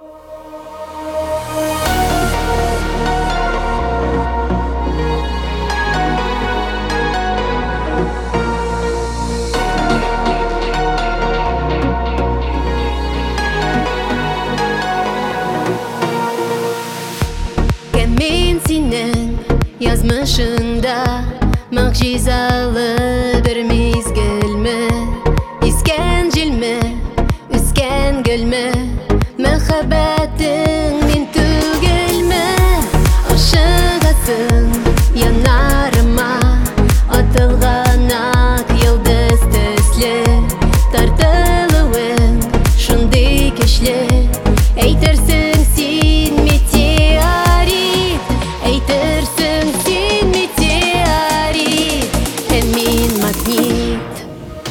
Сенің язмышында мағжизалы бір мезгіл ме, ескен жел ме, өскен гүл ме, махаббатың мен түгел ме? Ашығасың янарыма, атылған ақ йылдыз төсле, тартылуың шундый көчле, әйтерсің сен метеорит, әйтерсің сен метеорит, һәм мин магнит.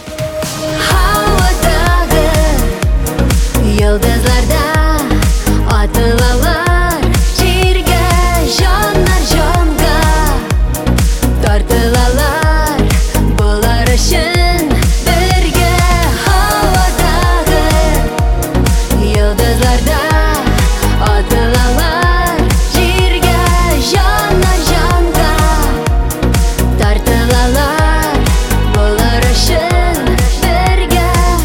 Һавадағы йылдызларда атылалар, җиргә җаннар җанга тартылалар, булар өчен бергә. Һавадағы йылдызларда атылалар, җиргә җаннар җанга тартылалар, булар өчен бергә.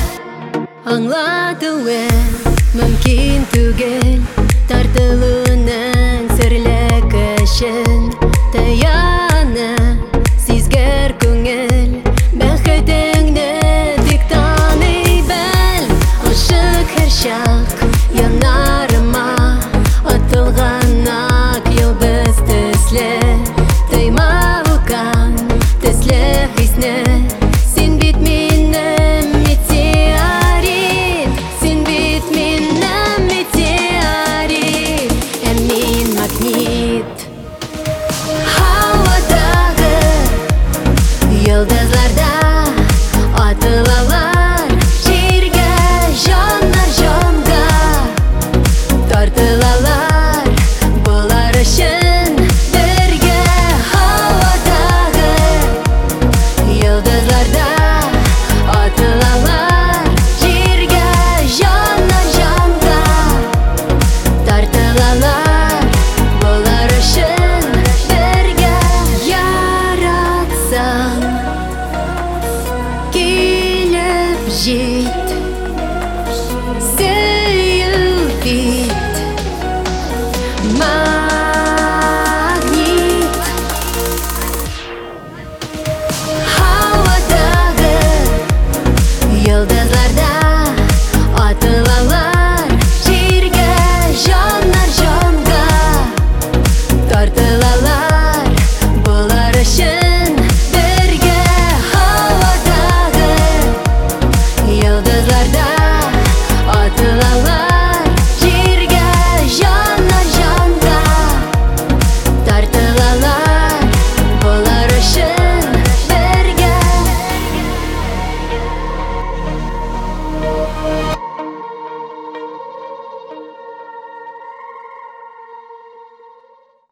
Аңлатуың мөмкин түгел тартылуның серле көчен,